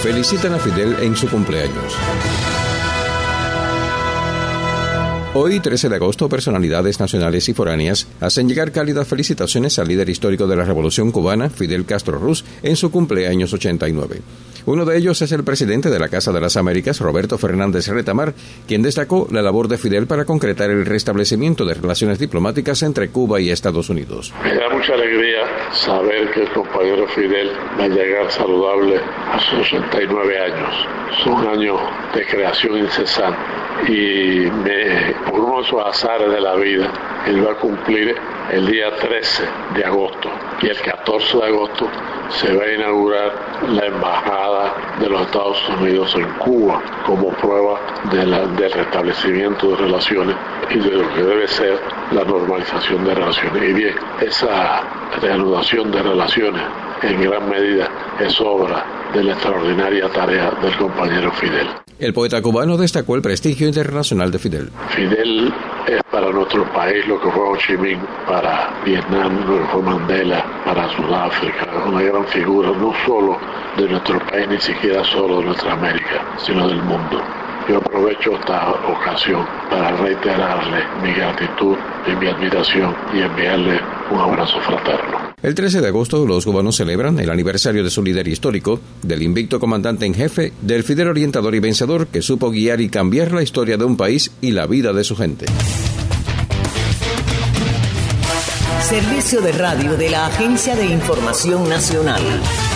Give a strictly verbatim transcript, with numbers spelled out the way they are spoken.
felicitan a Fidel en su cumpleaños. Hoy, trece de agosto, personalidades nacionales y foráneas hacen llegar cálidas felicitaciones al líder histórico de la Revolución Cubana, Fidel Castro Ruz, en su cumpleaños ochenta y nueve. Uno de ellos es el presidente de la Casa de las Américas, Roberto Fernández Retamar, quien destacó la labor de Fidel para concretar el restablecimiento de relaciones diplomáticas entre Cuba y Estados Unidos. Me da mucha alegría saber que el compañero Fidel va a llegar saludable a sus ochenta y nueve años. Son años de creación incesante y me, por unos azares de la vida, él va a cumplir el día trece de agosto y el catorce de agosto se va a inaugurar la embajada de los Estados Unidos en Cuba como prueba de la, del restablecimiento de relaciones y de lo que debe ser la normalización de relaciones. Y bien, esa reanudación de relaciones en gran medida es obra de la extraordinaria tarea del compañero Fidel. El poeta cubano destacó el prestigio internacional de Fidel. Fidel es para nuestro país lo que fue Ho Chi Minh para Vietnam, lo que fue Mandela para Sudáfrica, una gran figura no solo de nuestro país, ni siquiera solo de nuestra América, sino del mundo. Yo aprovecho esta ocasión para reiterarle mi gratitud y mi admiración y enviarle un abrazo fraterno. El trece de agosto los cubanos celebran el aniversario de su líder histórico, del invicto comandante en jefe, del Fidel orientador y vencedor que supo guiar y cambiar la historia de un país y la vida de su gente. Servicio de radio de la Agencia de Información Nacional.